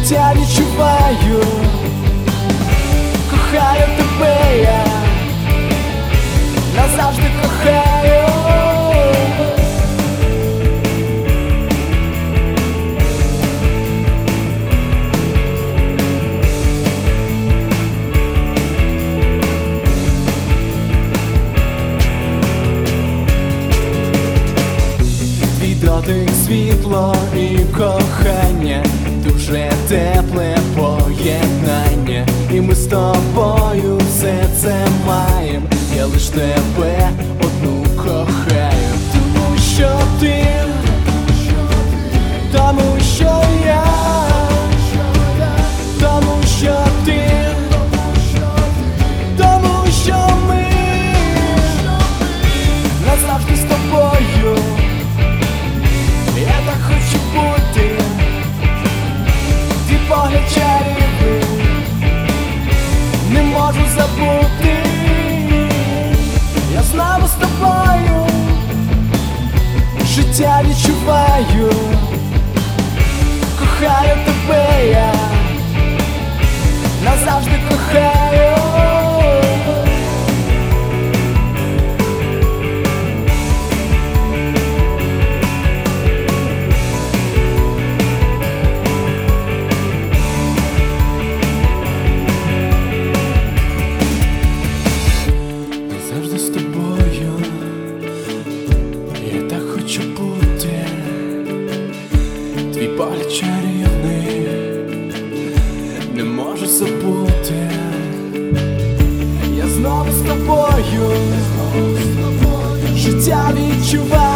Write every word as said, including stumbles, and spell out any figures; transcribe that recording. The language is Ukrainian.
життя відчуваю, кохаю тебе я, назавжди кохаю. Твій дотик, світло і кохання, дуже тепле поєднання, і ми з тобою все це маєм. Я лиш тебе одну кохаю, тому що ти, тому що я, тому що ти, тому що ми назавжди з тобою. Я так хочу бути, твій погляд чарівний, не можу забути. Я знову з тобою, життя відчуваю, кохаю тебе я, назавжди кохаю. Завжди з тобою, я так хочу бути, твій погляд чарівний, не можу забути. Я знову з тобою, життя відчуваю.